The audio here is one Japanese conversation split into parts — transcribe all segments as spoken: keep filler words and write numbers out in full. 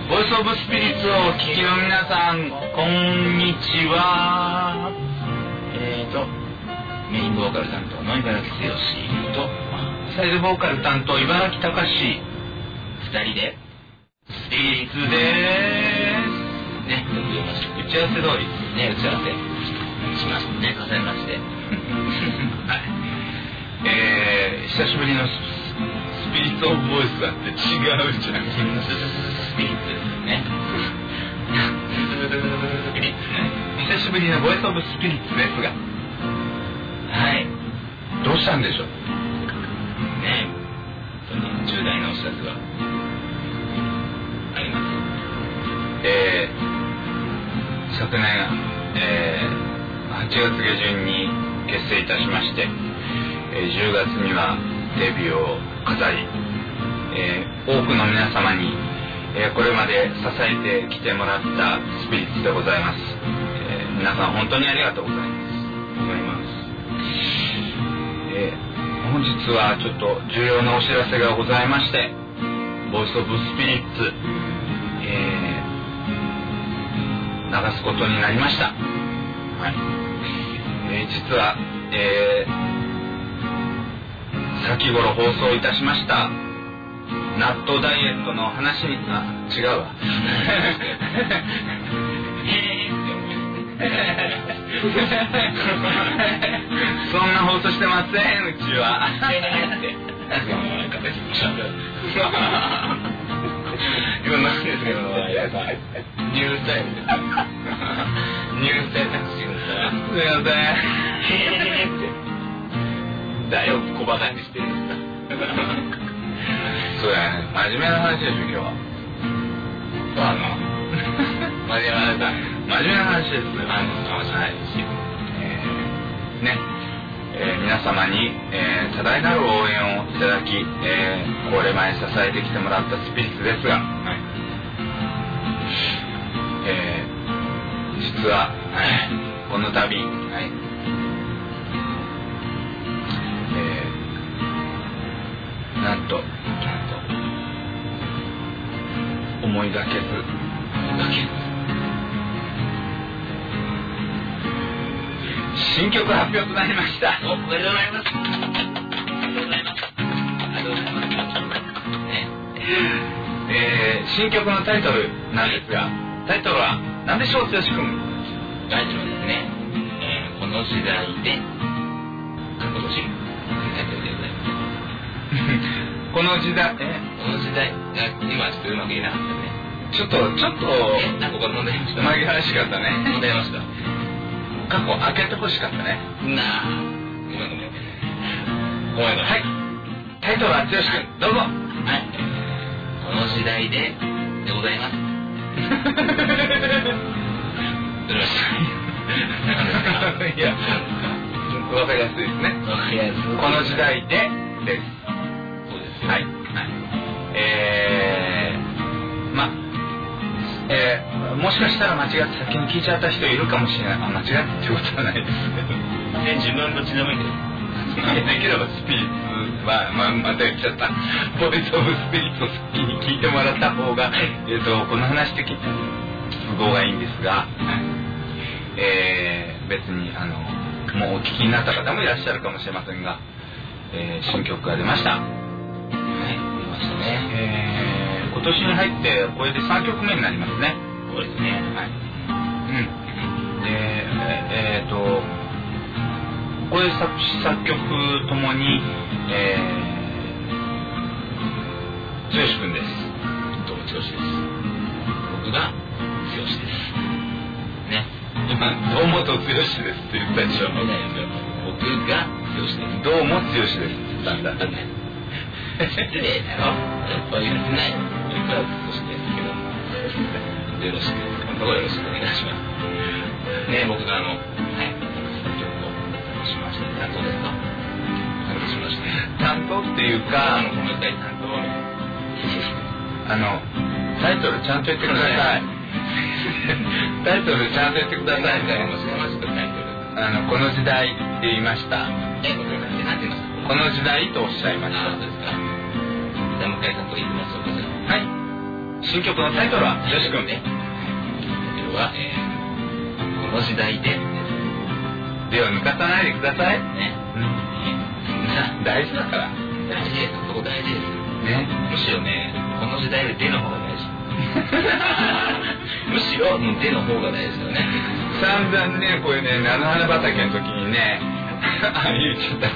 ボイスオブスピリッツをお聞きの皆さん、こんにちは。えーとメインボーカル担当の茨城剛とサイドボーカル担当茨城隆史、ふたりでスピリッツでーすね。打ち合わせ通りね、打ち合わせしましたね、重ねましてはい、えー、久しぶりのスピリッツオブボイスだって違うじゃん。スピリッツですねスピリッツね。久しぶりのボイスオブスピリッツですが、はい、どうしたんでしょうね。本当に重大なお知らせがあります。えー、昨年、えー、はちがつ下旬に結成いたしまして、えー、じゅうがつにはデビューを飾り、えー、多くの皆様に、えー、これまで支えてきてもらったスピリッツでございます。えー、皆さん本当にありがとうございますございます。えー、本日はちょっと重要なお知らせがございまして、ボイスオブスピリッツ、えー、流すことになりました。はい。えー、実は、えー、先頃放送いたしました納豆ダイエットの話に、あ、違うわそんな放送してません、うちは今なんですけど、ニュースタイルニュースタイルすいませんだよ、小バカにしてるんですかそうやね、真面目な話でしょ今日は。そうあの真面目な話だ、真面目な話ですね。あのはい、えー、ね、えー、皆様に、えー、多大なる応援をいただき、えー、これまで支えてきてもらったスピリッツですが、はい、えー、実は、はい、この度、はい、えー、なんと、なんと思いがけず、思いがけず新曲発表となりました。お、おめでとうございます。おめでとうございます。ありがとうございます。ね、えー、新曲のタイトルなんですが、タイトルは何でしょう、剛君。タイトルはですね、えー、この時代で、過去の時タイトルでございます。この時代、え、この時代、今ちょっとうまく言えなかったね。ちょっとちょっと、え、なんかこれ問題ました。紛らわしかったね。問題ました。過去開けてほしかったね。なあ、ごめんごめんごめんごめん。はい、タイトルは剛君、どうぞ。はい、この時代ででございますどうしいや、分かりやすいですね。分かりやすい。この時代でです。そうです。はい、はい、えー、まあえー、もしかしたら間違って先に聞いちゃった人いるかもしれない。あ、間違ってってことはないですけどね、自分の血のみですできればスピリッツは、まあ、また言っちゃったボイスオブスピリッツを先に聞いてもらった方が、えーと、この話的に都合がいいんですが、えー、別にあのもうお聞きになった方もいらっしゃるかもしれませんが、えー、新曲が出ました。はい、出ましたね。えー今年に入ってこれでさんきょくめになりますね。そうですね。はい。うん。で、えー、っとこれ作詞作曲ともに、えー、剛君です。どうも剛です。僕が剛です。ね。今どうもと剛ですって言ったでしょ。僕が剛です。どうも剛ですって言ったんだね。失礼だろ。そういうのない。そしてですけど、よろしく、本当よろしくお願いします。ね、僕があの、はい、作曲をしまして、担当ですか？担当しまして。担当っていうか、あの、もう一回担当あの、タイトルちゃんと言ってください。タイトルちゃんと言ってくださいね。もしましたタイトル。あの、この時代って言いました。え、これなんて言いました？この時代とおっしゃいました。あ、そうですか。じゃあもう一回担当言います。はい。新新曲のタイトルはよし君ね。 タイトルは、えー、この時代ででは抜かさないでくださいね。 うん、大事だから。 大事です。そこ大事ですね。 むしろね、この時代ででの方が大事。むしろもうでの方が大事だよね。 散々ね、こういうね、菜の花畑の時にね、あ言っちゃった。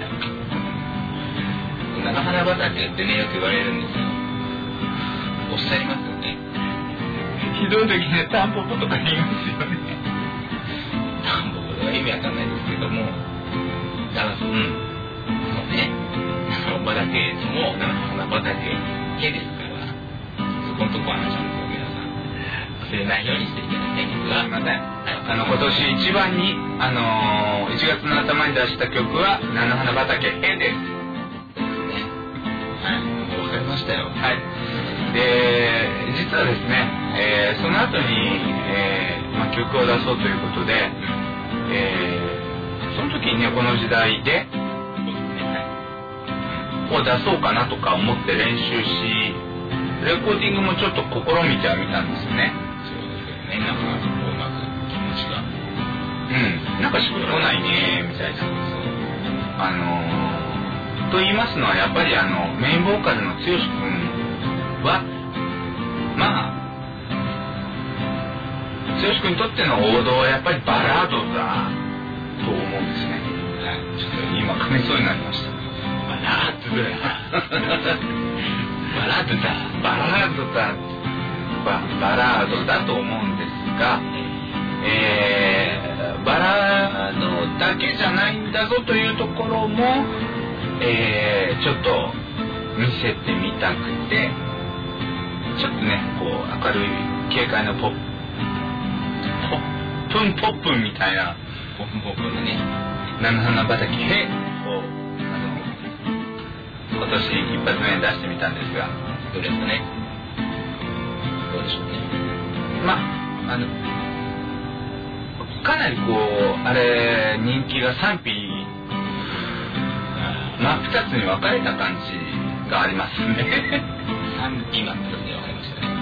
菜の花畑ってね、よく言われるんですよ。おっしゃいますよね。 ひどい時ね、タンポポとか言いますよね。 タンポポとか意味わかんないですけども、だから、うん、そうね、菜の花畑も菜の花畑系ですから、そこのとこはちゃんと皆さん忘れないようにしていただきたいんですが、 すいません。あの今年一番に、あのー、いちがつの頭に出した曲は菜の花畑へです。 はい、わかりましたよ。 はい。で、実はですね、えー、その後に、えーまあ、曲を出そうということで、えー、その時にね、この時代で、を出そうかなとか思って練習し、レコーディングもちょっと試みてはみたんですよね。 そうですよね。なんかこうまず気持ちが、 うん、なんかしっくりこないねみたいな。あのー。と言いますのはやっぱりあのメインボーカルの剛君はまあ剛君にとっての王道はやっぱりバラードだと思うんですね。はい、ちょっと今噛みそうになりました。 バラードだバラードだバラードだババラードだと思うんですが、えー、バラードだけじゃないんだぞというところもえー、ちょっと見せてみたくて、ちょっとねこう明るい軽快なポップポップンポップンみたいなポップンポップンのね菜の花畑へをあの今年一発目に出してみたんですが、 どうですかね。どうでしょうね。 まああのかなりこうあれ人気が賛否真っ二つに分かれた感じがありますね。 賛否真っ二つに分かりましたね。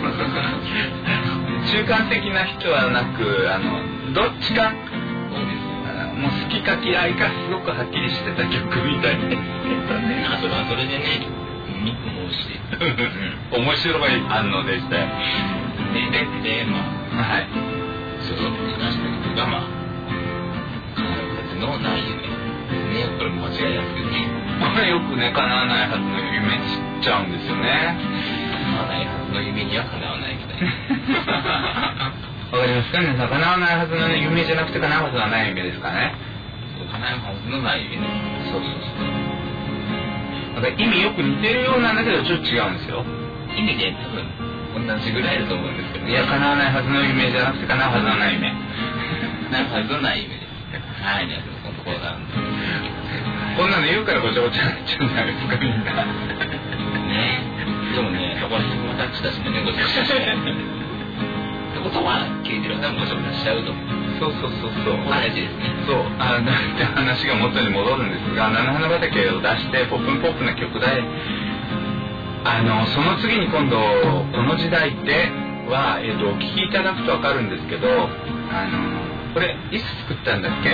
中間的な人はなく、あのどっちか、 そうですよ。 もう好きか嫌いかすごくはっきりしてた曲みたいですけどね。 それはそれでね、見てもして面白い反応でしたよ。 で、で、で、まあ、 はい。 その出した曲が、まあ、彼女たちのない夢。ね、これも間違いなくね。 これよくね、叶わないはずの夢にしちゃうんですよね。 叶わないはずの夢には叶わないみたいな。 わかりますかね。叶わないはずの夢じゃなくて叶うはずはない夢ですかね。 そう、叶うはずのない夢ね。 そうそうそう。なんか意味よく似てるようなんだけどちょっと違うんですよ。 意味で多分同じぐらいだと思うんですけど、ね、 いや、叶わないはずの夢じゃなくて叶うはずのない夢。 叶うはずのない夢です。はい、ね、そのところなんで。 こんなの言うからごちゃごちゃになっちゃうんじゃないですか、みんな。 ね。でもね、そこら辺も私たちもね、ごちゃごちゃして。ってことは、聞いてる方もごちゃごちゃしちゃうと。 そうそうそうそう。 あれですね。 そう、あの、話が元に戻るんですが、菜の花畑を出して、ポップンポップな曲で、あの、その次に今度、この時代では、えっと、お聴きいただくとわかるんですけど、あの、これ、いつ作ったんだっけ？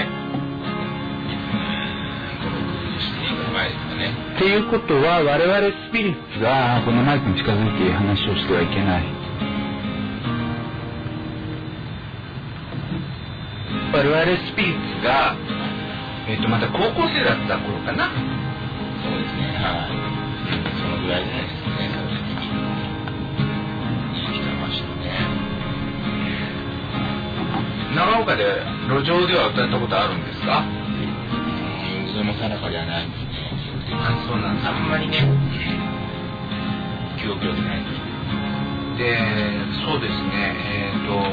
っていうことは我々スピリッツがこのマイクに近づいて話をしてはいけない。我々スピリッツが、えー、とまた高校生だった頃かな。 そうですね。はい。そのぐらいじゃないですかね。その時に生きてましたね。 長岡で路上では歌ったことあるんですか？ それも定かではないんですね。 あ、そうなんです。 あんまりね、記憶力ないです。 で、そうですね、えっと、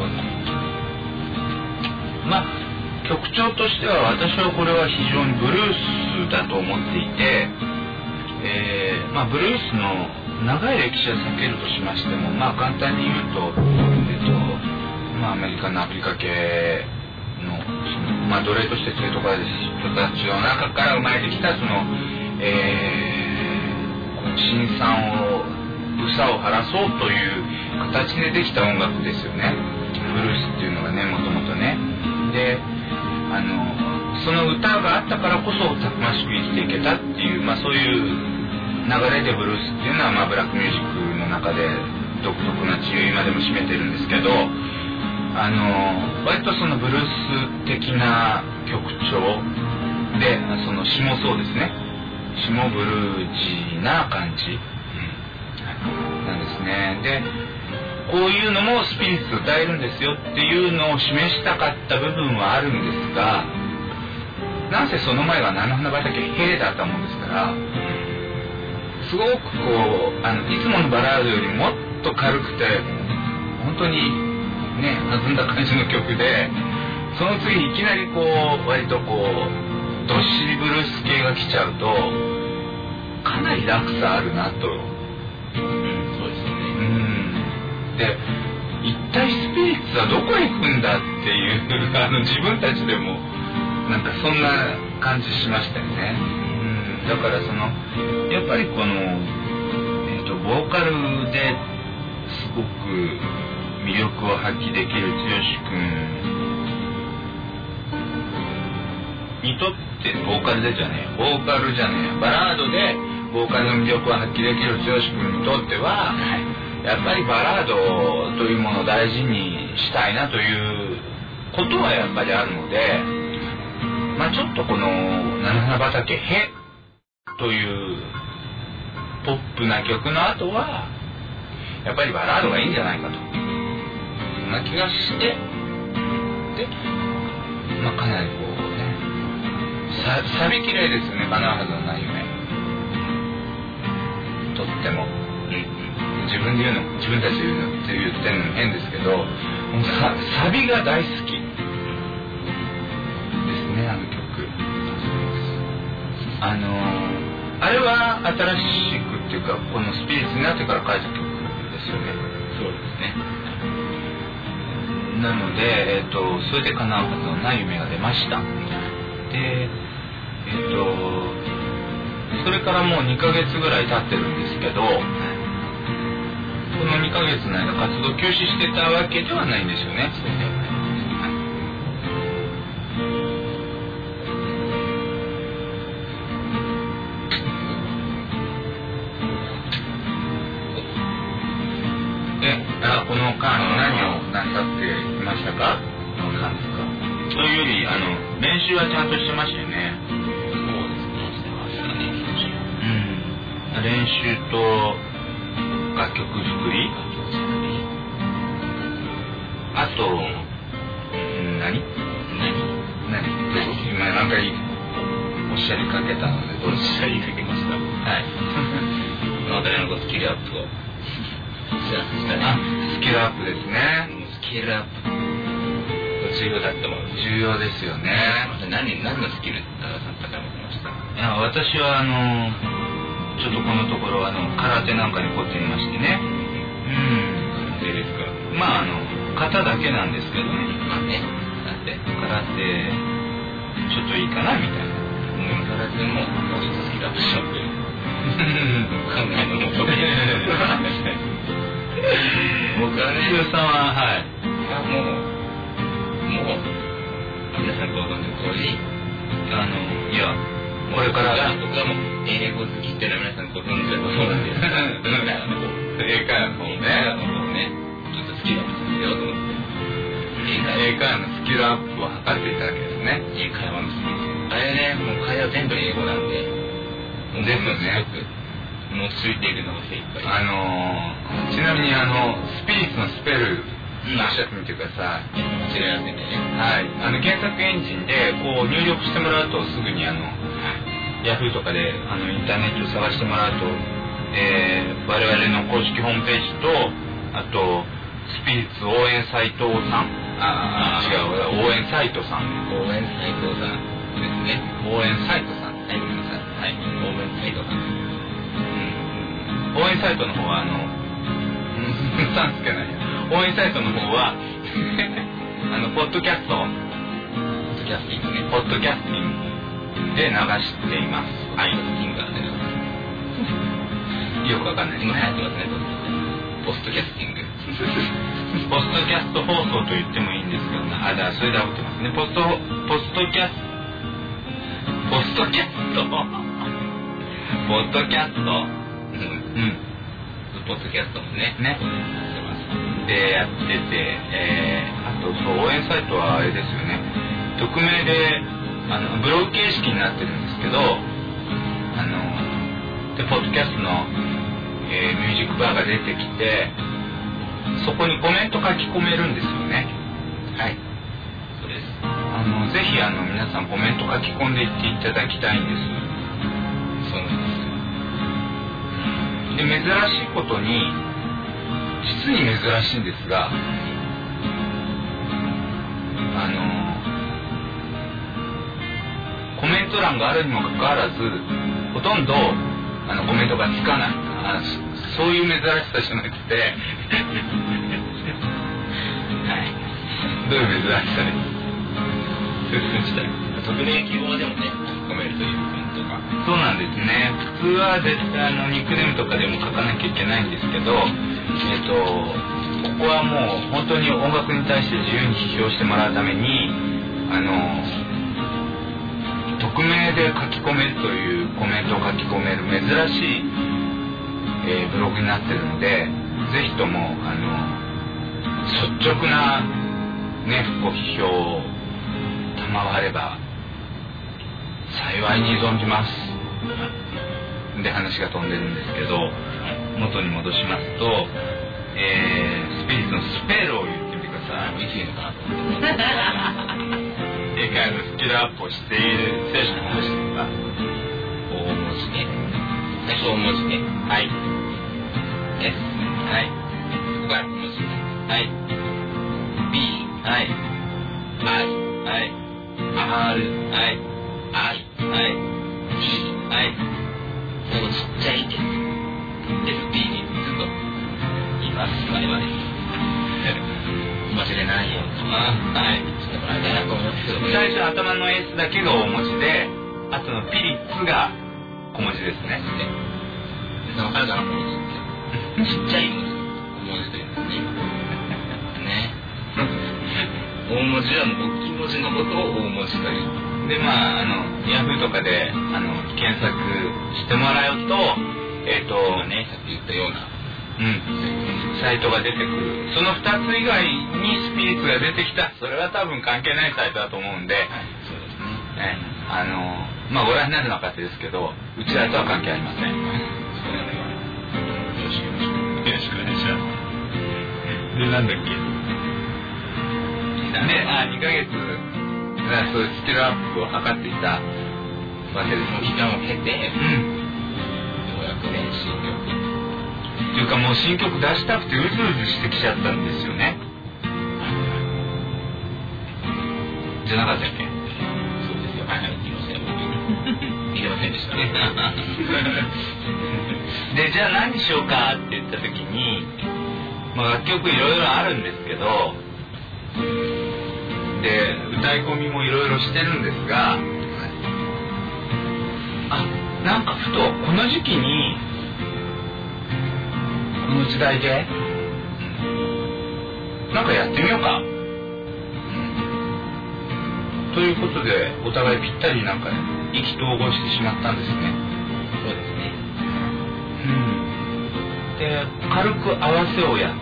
まあ、曲調としては私はこれは非常にブルースだと思っていて、えー、まあ、ブルースの長い歴史は避けるとしましても、まあ、簡単に言うと、えっと、まあ、アメリカのアフリカ系の、そのまあ、奴隷として連れてこられた人たちの中から生まれてきたその、えー、辛酸を草を晴らそうという形でできた音楽ですよね。ブルースっていうのがね、もともとね。で、あのその歌があったからこそたくましく生きていけたっていう、まあ、そういう流れでブルースっていうのは、まあ、ブラックミュージックの中で独特な地位今でも占めてるんですけど、あの割とそのブルース的な曲調で、その詞もそうですね、詞もブルージーな感じ、うん、なんですね。でこういうのもスピリッツ歌えるんですよっていうのを示したかった部分はあるんですが、なんせその前は菜の花畑ヘだったもんですから、すごくこうあのいつものバラードよりもっと軽くて本当にね弾んだ感じの曲で、その次いきなりこう割とこうどっしりブルース系が来ちゃうとかなり落差あるなと、うん、そうですね。うんで一体スピリッツはどこへ行くんだっていうあの自分たちでもなんかそんな感じしましたよね。うんだからそのやっぱりこの、えーと、ボーカルですごく魅力を発揮できる剛君にとってボーカルでじゃねえボーカルじゃねえバラードでボーカルの魅力を発揮できる剛君にとっては、やっぱりバラードというものを大事にしたいなということはやっぱりあるので、まあちょっとこの菜の花畑へというポップな曲の後はやっぱりバラードがいいんじゃないかと、そんな気がして、で、まあかなりこうね、さサビ綺麗ですよね、叶うはずのない夢。とっても。自分で言うの自分たちで言うのって言ってるのも変ですけど、サ, サビが大好きですね、あの曲。あのあれは新しくっていうかこのスピリッツになってから書いた曲ですよね。そうですね。なので、えー、とそれで叶うはずのない夢が出ました。で、えっ、ー、とそれからもうにかげつぐらい経ってるんですけど、このにかげつの間活動休止してたわけではないんですよね。そうではないです。で、あこの間何をなさっていましたか？この間ですか？というよりあの練習はちゃんとしてましたよね。そうですね、してましたね、練習。うん。練習と楽曲作り、あと、うん、何？何？何？今なんかおっしゃりかけたので、どうおっしゃりかけました。はい。私のスキルアップを。あ、スキルアップですね。スキルアップ。重要だって思う。重要ですよね。何、何のスキル高さん高めてました？いや、私はあの。ちょっとこのところあの空手なんかに凝っていましてね。うん。空手ですか。まああの型だけなんですけどね。まあね。空手。空手ちょっといいかなみたいな。うん。空手ももうちょっとスキルアップしようっていう考えのもとで。僕はね。剛さんははい。いやもうもう皆さんご存知の通りあのいや。これから僕はもう英語好きっていうのは皆さんご存知だと思うんですけど、英会話の方ね、英会話の方ね、ちょっとスキルアップさせようと思って、英会話のスキルアップを図っていただけですね。英会話のスキル。あれね、もう会話全部英語なんで、ですよね。もうついているのが精一杯。あのちなみにあのスピリッツのスペル。おっしゃってみてください。間違いませんね。はい。あの検索エンジンでこう入力してもらうとすぐにあのヤフーとかであのインターネットを探してもらうと、えー、我々の公式ホームページとあとスピリッツ応援サイトさん、ああ違う応援サイトさん応援サイトさんですね。応援サイトさんはいごめんなさいはい応援サイトさん、うん、応援サイトの方はあのさんつけないや応援サイトの方はあのポッドキャストポッドキャスティングねポッドキャスティングで流しています。はい。ポッドキャスティングがね。 よくわかんないです今ね。 流行ってますね、ポストキャスティング。 ポストキャスト放送と言ってもいいんですけどね。あ、だからそれで合ってますね。ポスト、ポストキャスト、ポストキャストポッドキャストうん。うん。 ポッドキャストもね。 ね。で、やってて、えー、あと、そう、応援サイトはあれですよね。匿名で、あの、ブログ形式になってるんですけど、あの、で、ポッドキャストの、えー、ミュージックバーが出てきて、そこにコメント書き込めるんですよね。 はい。そうです。 あの、ぜひ、あの、皆さんコメント書き込んでいっていただきたいんです。 そうなんで、珍しいことに、実に珍しいんですが、あの、コメント欄があるにもかかわらず、ほとんどあのコメントがつかない。あ、そういう珍しさじゃなくて、はい。どういう珍しさです？ 匿名希望でもね、書めるというコメントが。 そうなんですね。普通は絶対あのニックネームとかでも書かなきゃいけないんですけど、えっとここはもう本当に音楽に対して自由に批評してもらうために、あの匿名で書き込めるというコメントを書き込める珍しい、えー、ブログになってるので、ぜひともあの率直なねご批評を賜れば幸いに存じます。で、話が飛んでるんですけど、元に戻しますと、えー、スピリッツのスペルを言ってみてください。 いついいのかなと思って。 英会話のスキルアップをしている聖書の話ですか？ 大文字ね。最初大文字ね。 はい。 S。 はい。 ここから小文字。 はい。 B。 はい。 I。 はい。 R。 はい。 I。 はい。 T。 はい。 こうちっちゃい S。エスピー にずっといます。我々。間違いないように。 あ、はい。 してもらいたいなと思ってる。 最初頭の S だけが大文字で、あとのピリッツが小文字ですね。 で、わかるかな、小文字って。ちっちゃい文字。小文字というんですね、今。ね。大文字はもう大きい文字のことを大文字という。 で、まあ、あの、ヤフーとかで、あの、検索してもらうと、えっと、 今ね、さっき言ったような、 うん、サイトが出てくる。そのふたつ以外にスピリッツが出てきた、それは多分関係ないサイトだと思うんで、 はい、そうですね。 ね、あの、まあ、ご覧になるのは勝手ですけど、うちらとは関係ありません。 それでは、よろしくよろしく。よろしくお願いします。 で、なんだっけで、あ、にかげつ、そういうスキルアップを図っていたわけです。 もう期間を経て、 うん。 ようやくね、新曲。 っていうかもう新曲出したくてうずうずしてきちゃったんですよね。じゃなかったっけ？ そうですよ。はいはい、言いません。言いませんでしたね。 で、じゃあ何しようかって言った時に、まあ、楽曲いろいろあるんですけど、で、歌い込みもいろいろしてるんですが、あ、なんかふとこの時期にこの時代で、うん、なんかやってみようか、うん、ということでお互いぴったりなんか意気投合してしまったんですね。 そうですね。 うん。で、軽く合わせをやって、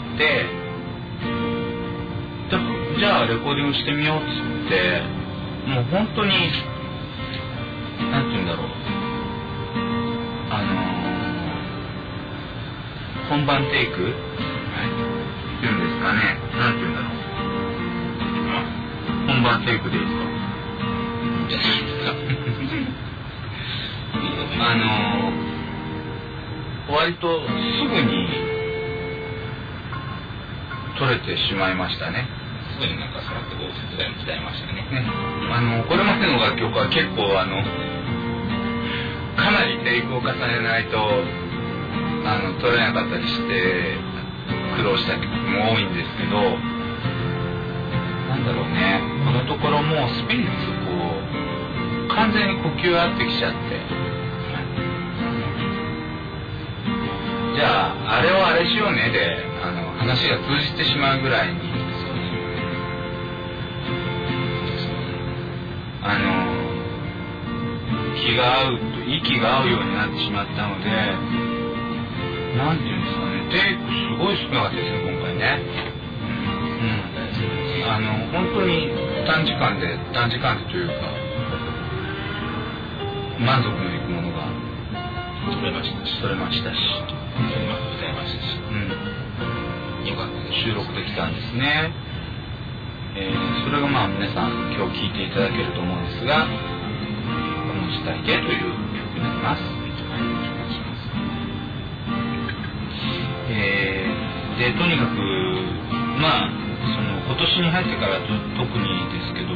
でじゃあレコーディングしてみようっつって、もう本当になんて言うんだろう、あのー、本番テイク、はい、っていうんですかね、なんて言うんだろう、本番テイクでいいですか？ じゃないですか。 あのー、割とすぐに撮れてしまいましたね。 すぐになんかそうやってこう手伝いも鍛えましたね。 ね、あのこれまでの楽曲は結構あのかなりテイクを重ねないとあの撮れなかったりして苦労した曲も多いんですけど、なんだろうね、このところもうスピリッツこう完全に呼吸合ってきちゃって、 じゃああれをあれしようねであの話が通じてしまうぐらいにあの気が合うと息が合うようになってしまったので、なんていうんですかね、テイクすごい少なかったですね今回ね。うん、あの本当に短時間で短時間でというか満足のいくものが取れましたし、 取れましたし、 歌えましたし、うん、よかったです。 収録できたんですね。えー、それがまあ皆さん今日聴いていただけると思うんですが、この時代でという曲になります。えー、でとにかくまあその今年に入ってからと特にですけど、その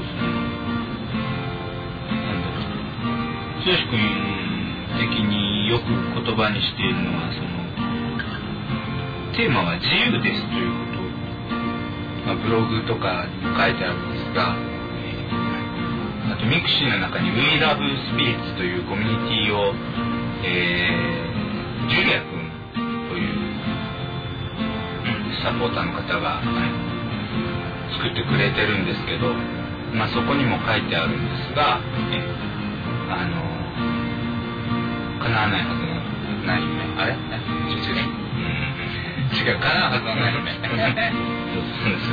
なんだろう、剛君的によく言葉にしているのはそのテーマは自由ですということを、まあ、ブログとかにも書いてあるんですが、えー、あとミクシーの中に We Love Spirits というコミュニティを、えー、ジュリア君というサポーターの方が作ってくれてるんですけど、まあ、そこにも書いてあるんですが、えあの叶わないはずのない夢、あれ違う違う、うん、違う、叶うはずのない夢そうです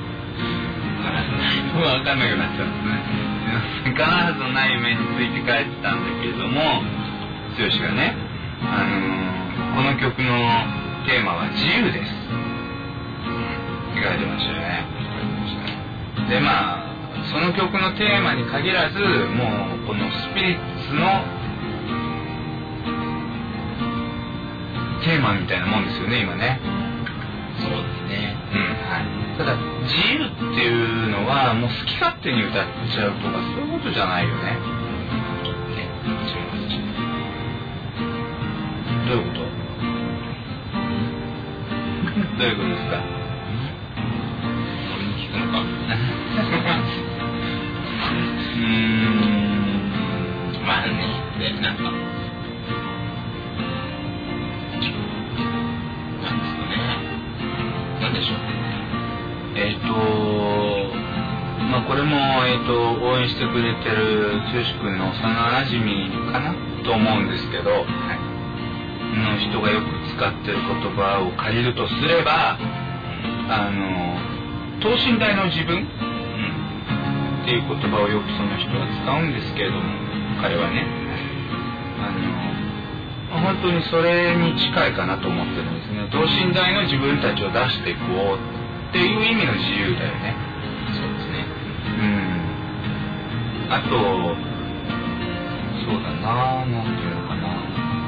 分かんなくなっちゃうんですね。叶うはずのない夢について書いてたんだけれども、剛がね、あのこの曲のテーマは自由ですって書いてましたよね。でまあその曲のテーマに限らず、もうこのスピリッツのテーマみたいなもんですよね今ね。 そうですね、 うん、はい。ただ自由っていうのはもう好き勝手に歌っちゃうとかそういうことじゃないよね。どういうことどういうことですか。 俺に聞くのかうーん、 まあね、でなんかなんですかね、なんでしょう。 えっ、ー、とまあこれも、えー、と応援してくれてる剛君の幼なじみかなと思うんですけど、はい、の人がよく使ってる言葉を借りるとすれば、あの等身大の自分、うん、っていう言葉をよくその人は使うんですけれども、彼はね、あの本当にそれに近いかなと思ってるんですね。等身大の自分たちを出していこうっていう意味の自由だよね。 そうですね。 うん。あとそうだな、なんていうのかな、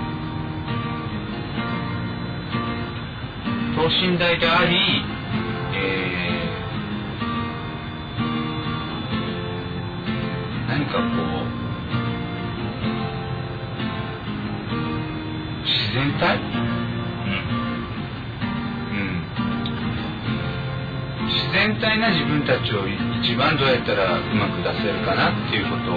等身大であり、えー、何かこう自然体、うんうん、自然体な自分たちを一番どうやったらうまく出せるかなっていうこと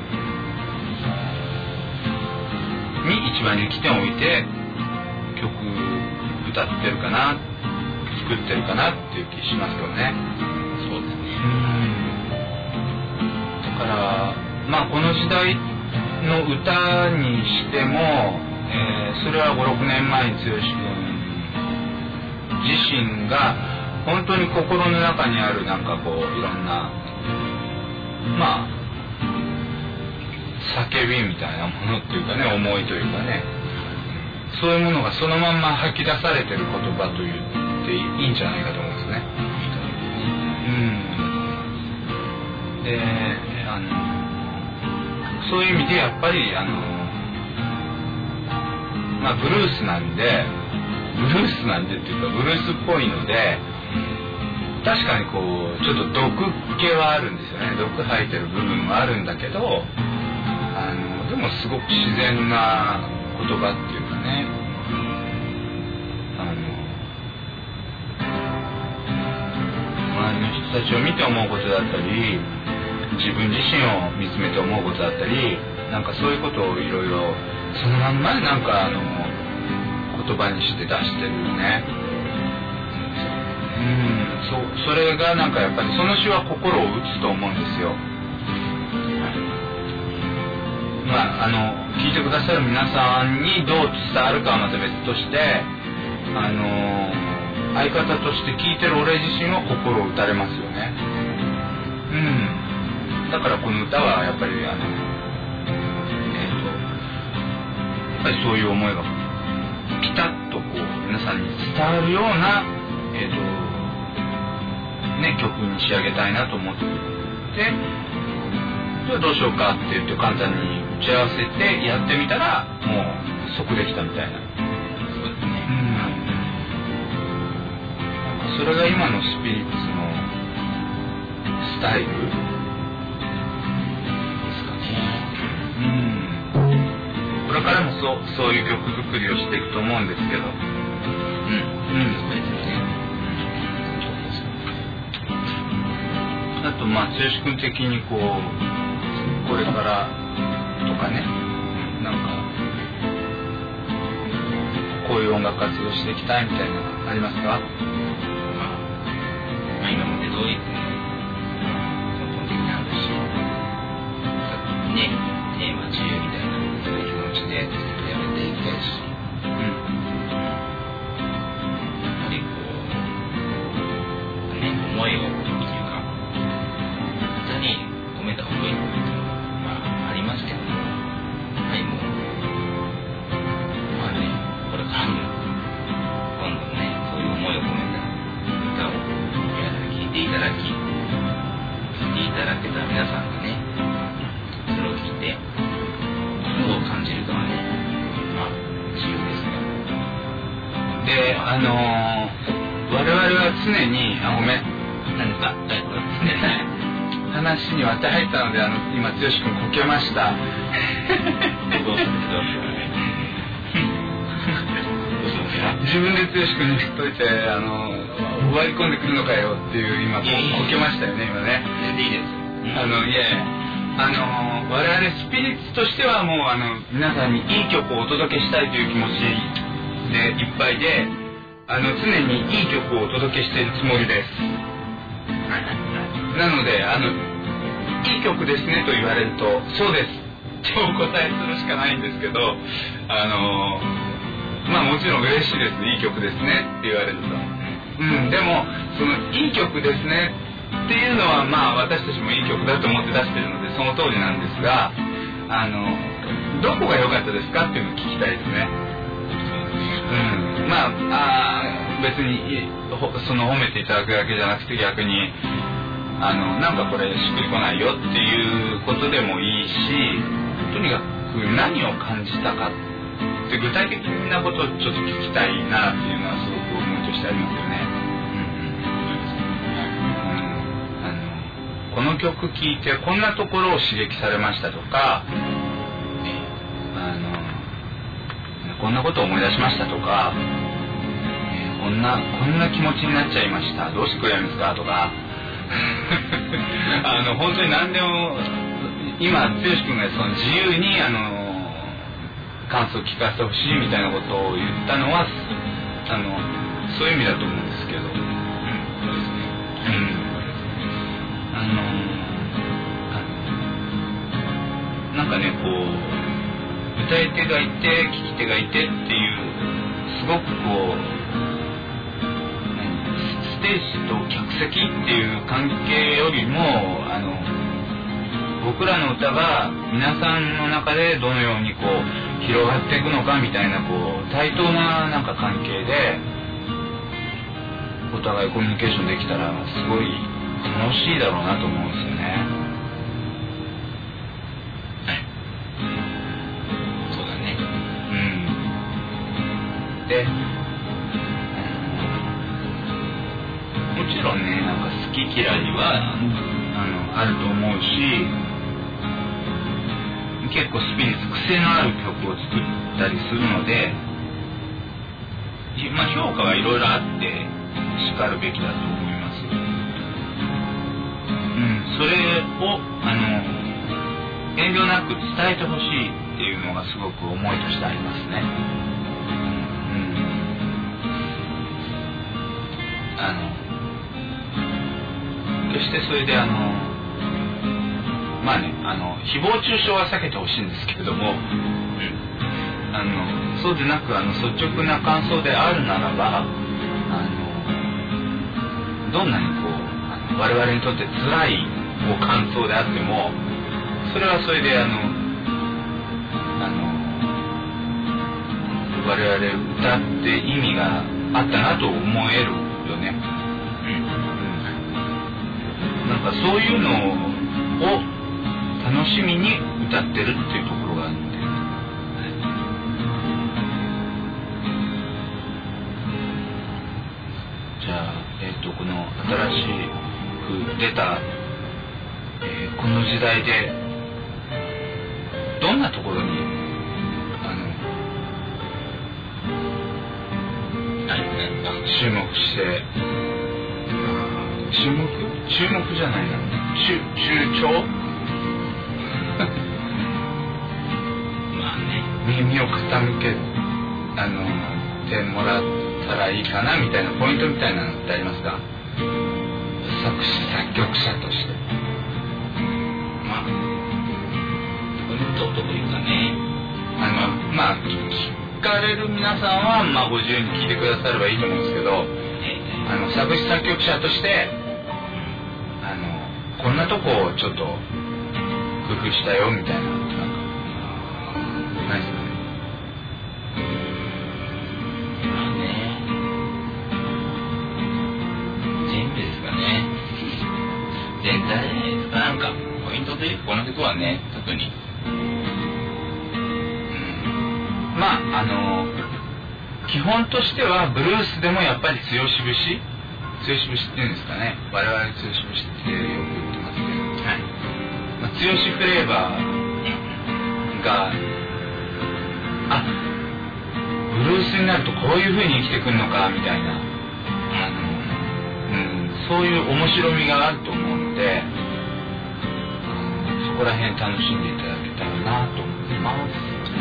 に一番力点を置いて曲歌ってるかな、作ってるかなっていう気しますけどね。 そうですね。 だからまあこの時代の歌にしても、えー、それはごろくねんまえに剛君自身が本当に心の中にあるなんかこういろんなまあ叫びみたいなものっていうかね、思いというかね、そういうものがそのまんま吐き出されてる言葉と言っていいんじゃないかと思うんですね。うん。で、あのそういう意味でやっぱりあのまあブルースなんでブルースなんでっていうかブルースっぽいので、確かにこうちょっと毒気はあるんですよね。毒吐いてる部分はあるんだけど、あのでもすごく自然な言葉っていうかね、あの周りの人たちを見て思うことだったり、自分自身を見つめて思うことだったり、なんかそういうことをいろいろそのまんまなんかあの言言葉にして出してるよね。うん、そそれがなんかやっぱりその詩は心を打つと思うんですよ。まああの聞いてくださる皆さんにどう伝わるかはまた別として、あの相方として聞いてる俺自身は心を打たれますよね。うん。だからこの歌はやっぱりあのえっとやっぱりそういう思いがピタッとこう皆さんに伝わるようなえっとね曲に仕上げたいなと思って、じゃあどうしようかって言って簡単に打ち合わせてやってみたらもう即できたみたいな。そうですね。うん。それが今のスピリッツのスタイルですかね。うん。これからもそうそういう曲作りをしていくと思うんですけど。うん。うん。そうですね。うん。あとまあ剛君的にこうこれからとかね、なんかこういう音楽活動していきたいみたいなのありますか？まあ、 まあ、今まで通り根本的な話ね、テーマ自由みたいなそういう気持ちでやめていきたいし、うん、やっぱりこうね、思いをっていうか歌に込めた思いっていうのはまあありますけども、はい、もうまあね、これからも今度ね、そういう思いを込めた歌を皆さんに聴いていただき、聴いていただけた皆さんがね、それを聞いてどう感じるかはね、まあ自由ですが。 で、あのー、我々は常に、あ、ごめん、 何か、はい、これですね。 話に割って入ったので、あの今剛君こけました。 どうするどうする自分で剛君に言っといて、あの割り込んでくるのかよっていう今こけましたよね今ね。 全然いいです。 あのいやいや、あの我々スピリッツとしてはもうあの皆さんにいい曲をお届けしたいという気持ちでいっぱいで、あの常にいい曲をお届けしているつもりです。なのであのいい曲ですねと言われるとそうですとお答えするしかないんですけど、あのまあもちろん嬉しいですね、いい曲ですねって言われると。うん、でもそのいい曲ですねっていうのはまあ私たちもいい曲だと思って出してるのでその通りなんですが、あのどこが良かったですかっていうのを聞きたいですね。うん、まあ、あ別にその褒めていただくだけじゃなくて逆にあのなんかこれしっくりこないよっていうことでもいいし、とにかく何を感じたかって具体的なことをちょっと聞きたいなっていうのはすごく思いとしてありますよね。うん、あのこの曲聴いてこんなところを刺激されましたとか、あのこんなことを思い出しましたとか、こんなこんな気持ちになっちゃいました、どうしてくれるんですかとかあの本当に何でも今剛君がその自由にあの感想を聞かせてほしいみたいなことを言ったのはあのそういう意味だと思うんですけど、うん、そうですね、うん、あのあなんかねこう歌い手がいて聴き手がいてっていうすごくこうステージと客席っていう関係よりもあの僕らの歌が皆さんの中でどのようにこう広がっていくのかみたいなこう対等ななんか関係でお互いコミュニケーションできたらすごい楽しいだろうなと思うんですよね。 はい、そうだね。 うんでもちろんね、なんか好き嫌いはあのあると思うし、結構スピリッツ癖のある曲を作ったりするので、まあ評価はいろいろあってしかるべきだと思います。うん、それをあの遠慮なく伝えてほしいっていうのがすごく思いとしてありますね。うあの決してそれであのまあねあの誹謗中傷は避けてほしいんですけれども、うん、あのそうでなくあの率直な感想であるならばあのどんなにこうあの我々にとって辛いこう感想であってもそれはそれであのあの我々歌って意味があったなと思えるよね、うん、なんかそういうのを楽しみに歌ってるっていうところがあるので、じゃあ、えーと、この新しく出た、えー、この時代でどんなところにあの注目して注目注目じゃないな中中長まあね耳を傾けあのてもらったらいいかなみたいなポイントみたいなのってありますか？作詞作曲者としてまあポイントというかねあのまあ聞かれる皆さんはまあご自由に聞いてくださればいいと思うんですけど、あの作詞作曲者としてあのこんなとこをちょっと工夫したよみたいななんかないですかね。 まあね全部ですかね全体じゃないですか。なんかポイントというかこの曲はね特にまああの基本としてはブルースでもやっぱり強し節強し節っていうんですかね我々強し節ってよく言ってますけど、はいまあ、強しフレーバーがあブルースになるとこういう風に生きてくるのかみたいなあの、うん、そういう面白みがあると思うのでそこら辺楽しんでいただけたらなと思います。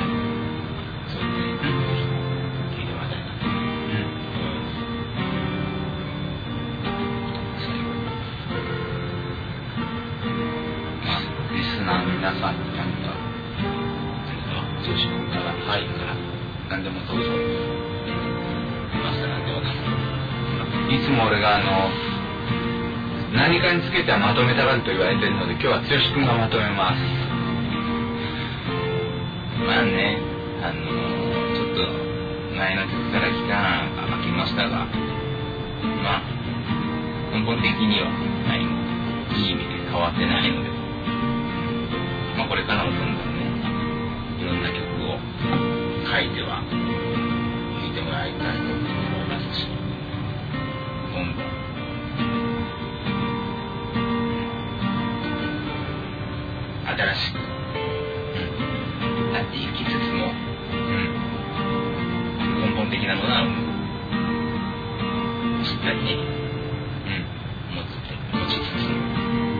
皆さんに何か剛君からはいから何でもどうぞ。 ました何でもいつも俺があの何かにつけてはまとめたがると言われているので今日は剛君がまとめます。 まあねあのちょっと前の曲から期間が空きましたがまあ根本的には何もいい意味で変わってないのでまあこれからもどんどんねいろんな曲を書いては聴いてもらいたいと思いますしどんどん新しく、うん、なっていきつつも、うん、根本的なものはしっかりね、うん、持つ持ちつつも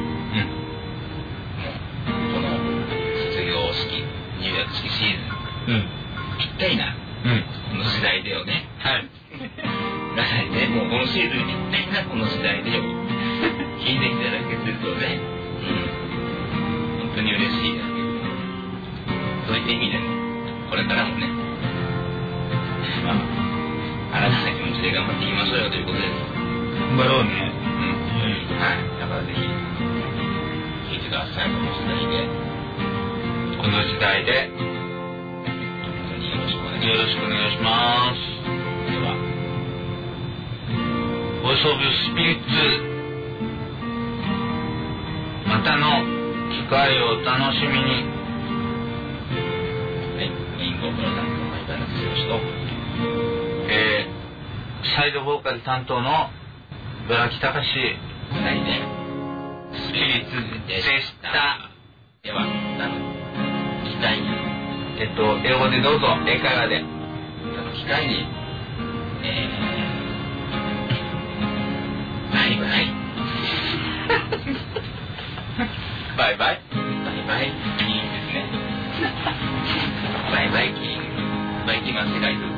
入学式シーズン、うん、ぴったりな、うん、この時代でよねはいだからねもうこのシーズンぴったりなこの時代でよ聴いていただけるとね、うん、本当に嬉しいですけどそういった意味でもこれからもねまあ新たな気持ちで頑張っていきましょうよということです。 頑張ろうねうん、はいだからぜひ聴いてくださいこの時代でこの時代で本当によろしくお願いします。 よろしくお願いします。 ではボイスオブスピリッツまたの機会をお楽しみに。 はいメインボーカル担当の茨城剛と、 えー、サイドボーカル担当の茨城隆ふたりでスピリッツでした。 ではあの機会にえっと英語でどうぞ英会話であの機会にえー、バイバイバイバイバイバイキーンですねバイバイキーンバイキーン間違い